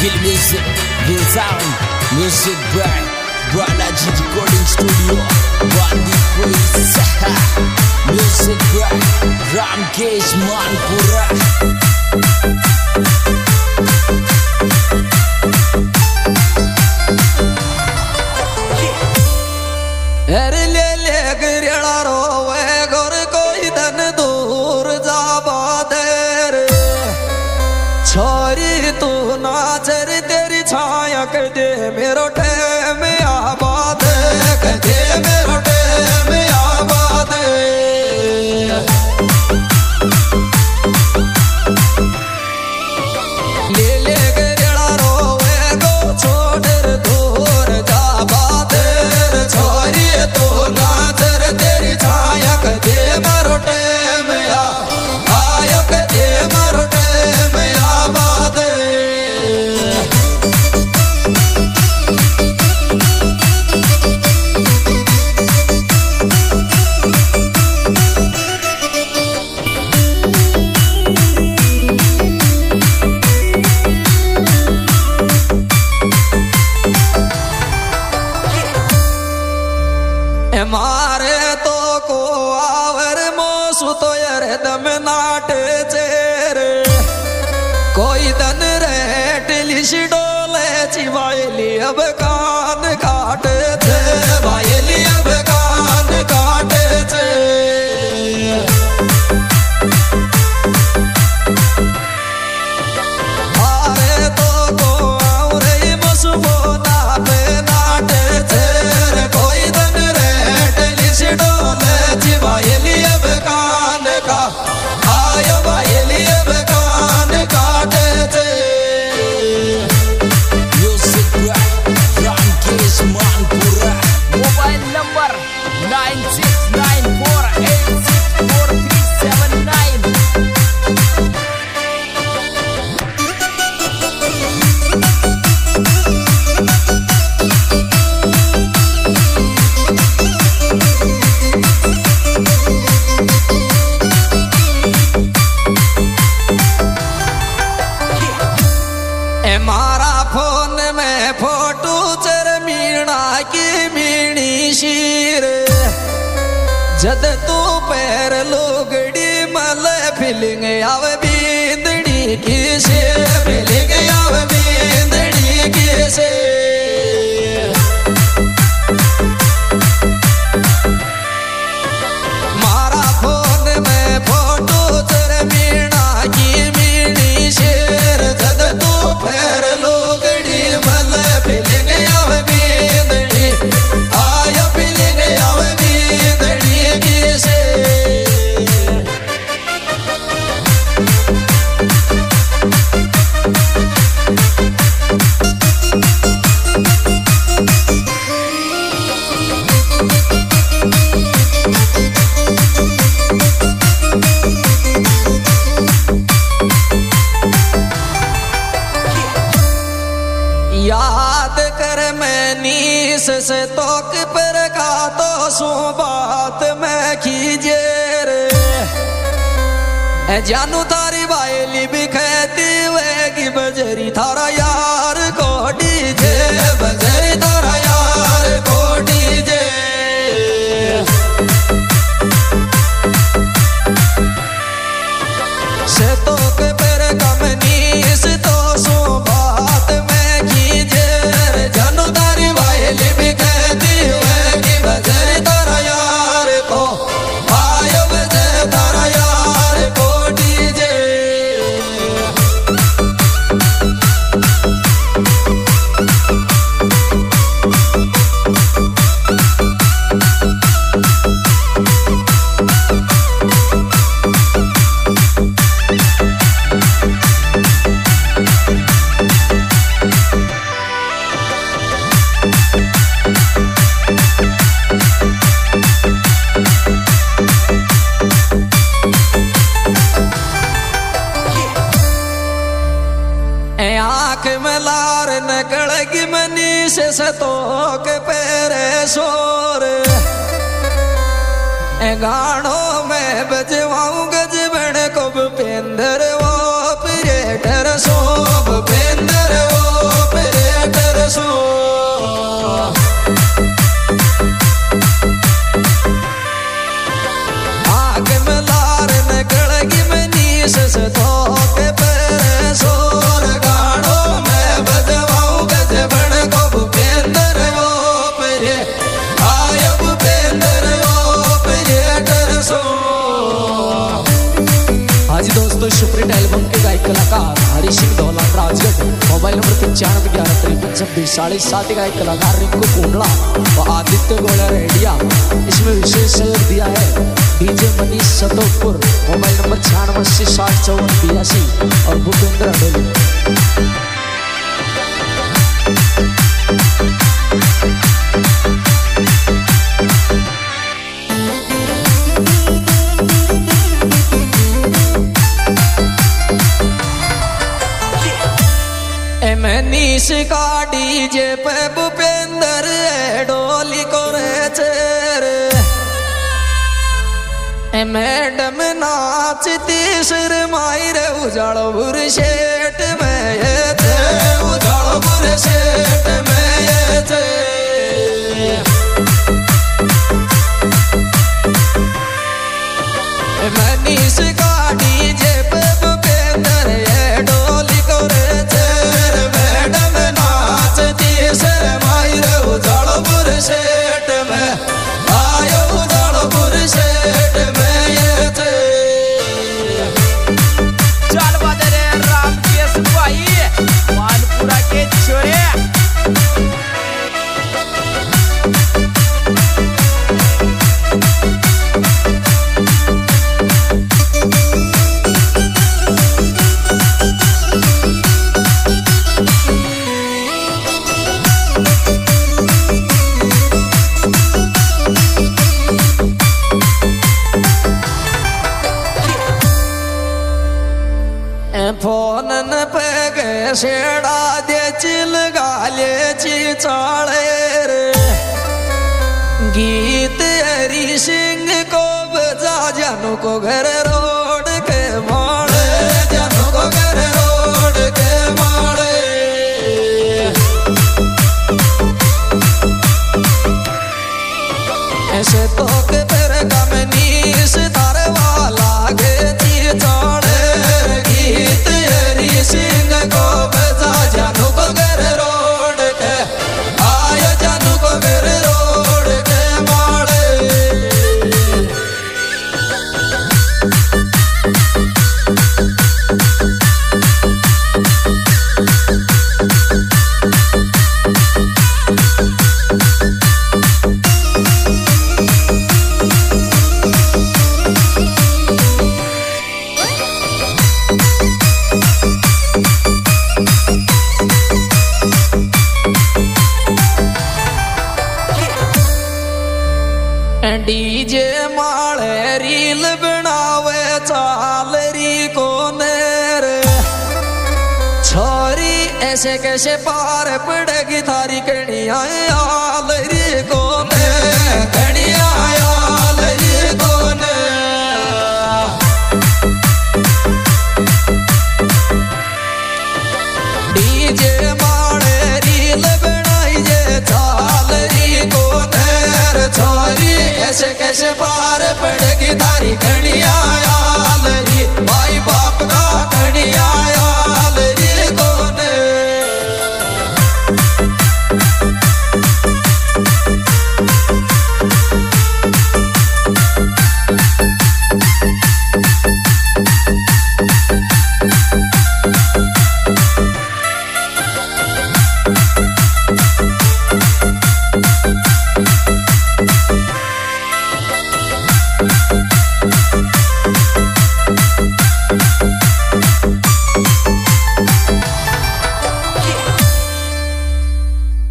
Feel music, feel sound, music bright. Balaji Recording Studio, Bandi Quiz. Music bright, Ramkesh Manpura. अरे ले ले गिरड़ा रोवे गोर कोई धन दूर जाबा दे रे छोरी तू नाचर तेरी छाया कर दे मेरो टेम आबाद कर दे मेरो टेम आबाद ले ले गिरड़ा रोवे गो छोड़ दूर जाबा दे रे छोरी तू नाचर तेरी छाया कर दे मेरो टेम आयो कर दे मेरो टेम आबाद मारे तो को आवर मोसु तो यार दम नाटे चेरे कोई दन रेट लिश डोले चिवायली अब कान काटे थे वायली अब कान काटे थे मारे तो को आवर मोसु बोना पे नाटे थे कोई दन डोले चिवायली अब कान का आयो वायली अब कान काटे थे Music bright, Ramkesh Manpura. Mobile number 9694864379. मारा फोन में फोटो चर मीणा की मीणी शीर जद तू पैर लोगड़ी मल फिलिंग आव बींदड़ी की से फिलिंग आव बींदड़ी की से मारा फोन में फोटो चर मीणा की मीणी शेर जद तू पैर लोगड़ी मल फिलिंग आव बींदड़ी आया फिलिंग आव बींदड़ी की से याद कर मैं नीस से तोक पर का तो सो बात मैं कीजे रे जानू तारी वायली भी कहती वेगी बजरी थारा यार को डीजे बजरी थारा यार को डीजे से तोक पर कम नीस तो सो बात मैं कीजे रे जानू तारी वायली भी कहती वेगी बजरी थारा यार को आयो बजरी थारा यार को डीजे आँख में लार नकड़गी मनी से सतोक पेरे शोर गानों में बजवाऊं गजबन को पेंदर वो परेटर सोब पेंदर वो 95115326 का एक कलाकार रिंकू कुंडला व आदित्य गोला रेडिया। इसमें विशेष सहयोग दिया है DJ Manish Satopur, mobile number 9680605482 और भूपेंद्र अडोली। मनीष का डीजे पे भूपेंद्र डोली को रे चेर मैडम नाचती सिर मायरे उजाड़ो बुर शेट में ये थे, उजाड़ो बुर शेट में ये थे। मनीष का डीजे पे भूपेंद्र डोली को रे चेर मैडम नाचती सिर मायरे उजाड़ो बुर शेट में आयो, उजाड़ो बुर शेट में ये थे। चल बदरे रामकेश भाई मानपुरा के छोरे। फोनन पे गए शेड़ा दे चिल गाले चाले रे गीत हरी सिंह को बजा जानू को घर रोड के माड़े, जानू को घर रोड के माड़े। ऐसे तो के पर गम नीस तारे वाला गे ची चाड़े गीत हरी सिंह को बजा जानू को घर रोड के आया, जानू को घर रोड के माड़े। डीजे माले रील बनावे चाल री को नेर छोरी ऐसे कैसे पार पड़ेगी थारी कणिया आल री को नेर, कणिया आल री को नेर। डीजे माले रील बनाई जे चाल री को नेर छोरी कैसे कैसे पार पड़ेगी थारी कणी